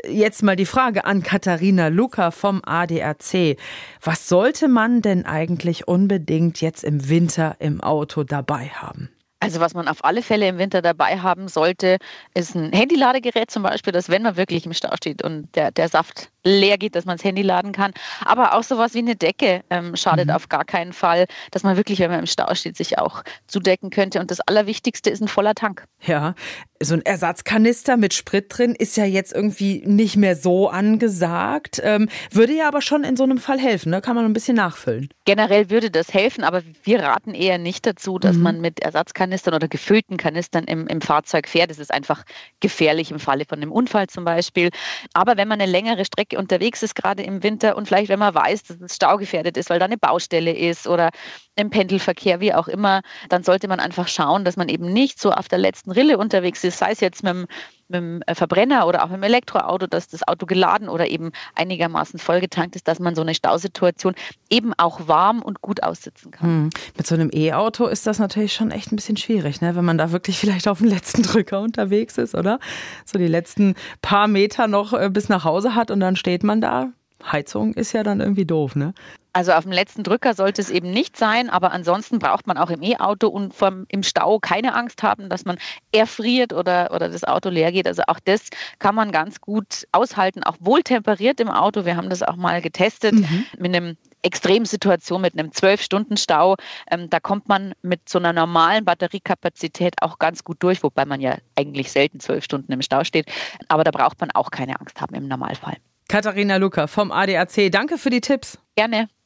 Jetzt mal die Frage an Katharina Lucker vom ADAC. Was sollte man denn eigentlich unbedingt jetzt im Winter im Auto dabei haben? Also was man auf alle Fälle im Winter dabei haben sollte, ist ein Handyladegerät zum Beispiel, dass wenn man wirklich im Stau steht und der Saft leer geht, dass man das Handy laden kann. Aber auch sowas wie eine Decke schadet auf gar keinen Fall, dass man wirklich, wenn man im Stau steht, sich auch zudecken könnte. Und das Allerwichtigste ist ein voller Tank. Ja, so ein Ersatzkanister mit Sprit drin ist ja jetzt irgendwie nicht mehr so angesagt. Würde ja aber schon in so einem Fall helfen, ne? Kann man ein bisschen nachfüllen. Generell würde das helfen, aber wir raten eher nicht dazu, dass man mit Ersatzkanistern oder gefüllten Kanistern im Fahrzeug fährt. Das ist einfach gefährlich im Falle von einem Unfall zum Beispiel. Aber wenn man eine längere Strecke unterwegs ist, gerade im Winter und vielleicht wenn man weiß, dass es staugefährdet ist, weil da eine Baustelle ist oder im Pendelverkehr, wie auch immer, dann sollte man einfach schauen, dass man eben nicht so auf der letzten Rille unterwegs ist, sei es jetzt mit dem Verbrenner oder auch mit dem Elektroauto, dass das Auto geladen oder eben einigermaßen vollgetankt ist, dass man so eine Stausituation eben auch warm und gut aussitzen kann. Mit so einem E-Auto ist das natürlich schon echt ein bisschen schwierig, ne? Wenn man da wirklich vielleicht auf dem letzten Drücker unterwegs ist, oder? So die letzten paar Meter noch bis nach Hause hat und dann steht man da. Heizung ist ja dann irgendwie doof, ne? Also auf dem letzten Drücker sollte es eben nicht sein, aber ansonsten braucht man auch im E-Auto und im Stau keine Angst haben, dass man erfriert oder das Auto leer geht. Also auch das kann man ganz gut aushalten, auch wohltemperiert im Auto. Wir haben das auch mal getestet mit einem Extremsituation, mit einem 12-Stunden-Stau. Da kommt man mit so einer normalen Batteriekapazität auch ganz gut durch, wobei man ja eigentlich selten 12 Stunden im Stau steht. Aber da braucht man auch keine Angst haben im Normalfall. Katharina Lucker vom ADAC, danke für die Tipps. Gerne.